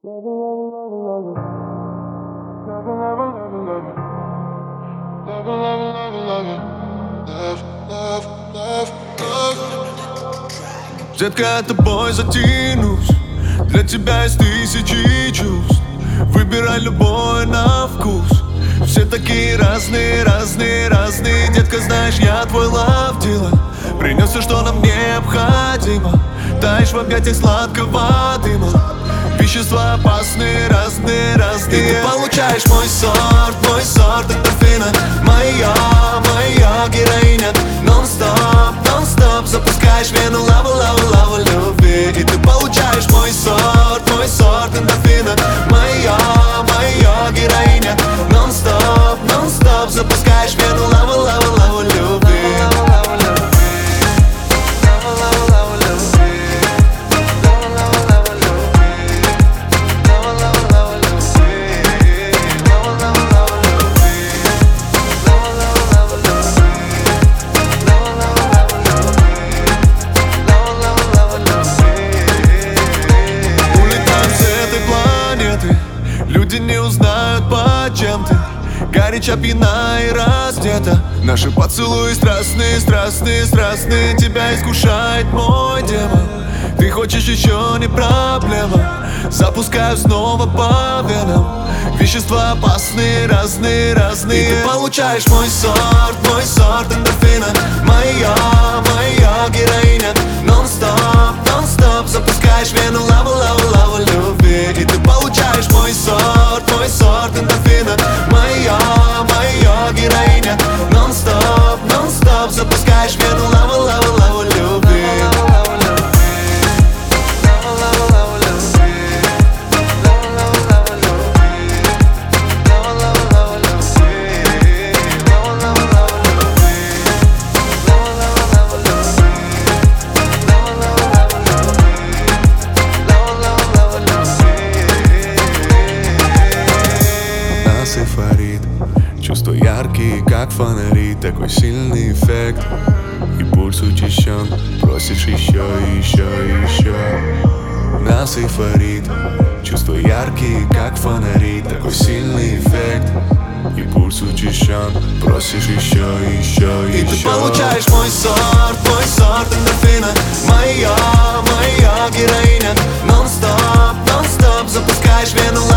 Детка, я тобой затянусь. Для тебя есть тысячи чувств. Выбирай любой на вкус. Все такие разные, разные, разные. Детка, знаешь, я твой love dealer. Принес все, что нам необходимо. Таешь в объятиях сладкого дыма. Вещества опасные, разные, разные. И ты получаешь мой сорт эндорфина. Моя, моя героиня. Нон-стоп, нон-стоп. Запускаешь вену лаву, лаву, лаву любви. И ты получаешь мой сорт эндорфина. Моя, моя героиня. Нон-стоп, нон-стоп. Запускаешь вену лаву, лаву, лаву любви. Люди не узнают, почем ты горяча, пьяна и раздета. Наши поцелуи страстные, страстные, страстные. Тебя искушает мой демон. Ты хочешь еще, не проблема. Запускаю снова по венам. Вещества опасные, разные, разные. И ты получаешь мой сорт эндорфина. Моя, моя героиня. Нон-стоп, нон-стоп. Запускаешь вену лаву, лаву, лаву любви. И ты получаешь мой сорт эндорфина. Моя, моя героиня. Нон-стоп, нон-стоп. Запускаешь вену лаву, лаву, лаву любви. Эйфорит. Чувства яркие, как фонари. Такой сильный эффект. И пульс учащен. Просишь еще и еще и еще. Нас эйфорит. Чувства яркие, как фонари. Такой сильный эффект. И пульс учащен. Просишь еще и еще и еще. И ты получаешь мой сорт эндорфина. Моя, моя героиня. Нон-стоп, нон-стоп. Запускаешь вену